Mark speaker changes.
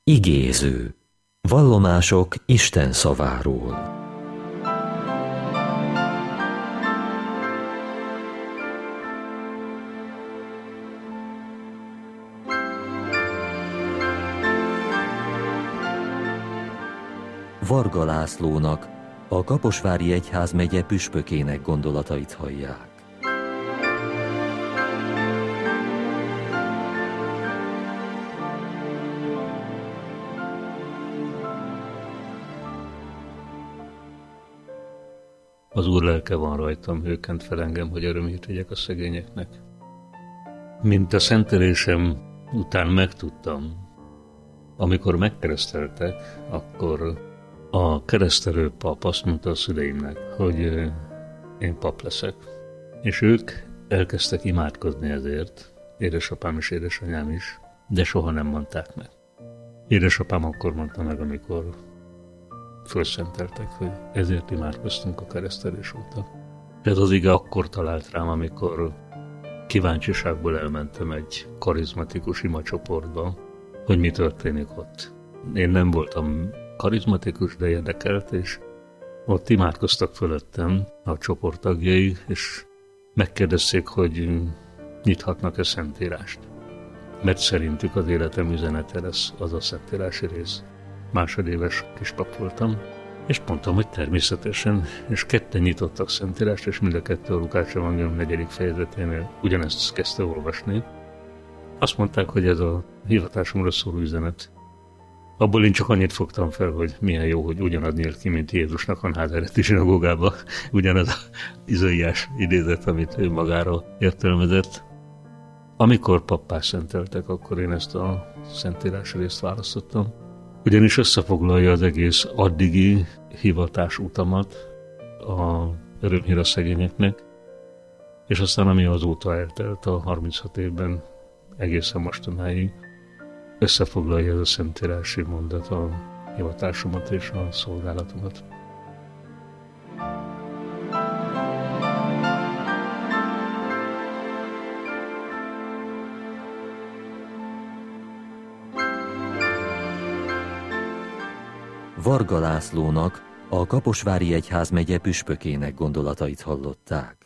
Speaker 1: Igéző. Vallomások Isten szaváról. Varga Lászlónak, a Kaposvári Egyházmegye püspökének gondolatait hallják.
Speaker 2: Az Úr lelke van rajtam, ő kent fel engem, hogy örömét vigyek a szegényeknek. Mint a szentelésem után megtudtam, amikor megkereszteltek, akkor a keresztelő pap azt mondta a szüleimnek, hogy én pap leszek. És ők elkezdtek imádkozni ezért, édesapám és édesanyám is, de soha nem mondták meg. Édesapám akkor mondta meg, amikor fölszenteltek, hogy ezért imádkoztunk a keresztelés óta. Ez az ige akkor talált rám, amikor kíváncsiságból elmentem egy karizmatikus imacsoportba, hogy mi történik ott. Én nem voltam karizmatikus, de érdekelt, és ott imádkoztak fölöttem a csoport tagjai, és megkérdezték, hogy nyithatnak-e szentírást. Mert szerintük az életem üzenete lesz az a szentírási rész. Másodéves kispap voltam, és mondtam, hogy természetesen, és ketten nyitottak szentírást, és mind a kettő a Lukács evangélium 4. fejezeténél ugyanezt kezdte olvasni. Azt mondták, hogy ez a hivatásomra szóló üzenet. Abból én csak annyit fogtam fel, hogy milyen jó, hogy ugyanaz nyílt ki, mint Jézusnak a názáreti zsinagógába, ugyanaz az Izaiás idézet, amit ő magára értelmezett. Amikor pappá szenteltek, akkor én ezt a szentírás részt választottam, ugyanis összefoglalja az egész addigi hivatás utamat a örömhír a szegényeknek, és aztán ami azóta eltelt a 36 évben egészen mostanáig, összefoglalja ez a szentírási mondat a hivatásomat és a szolgálatomat.
Speaker 1: Varga Lászlónak, a Kaposvári Egyházmegye püspökének gondolatait hallották.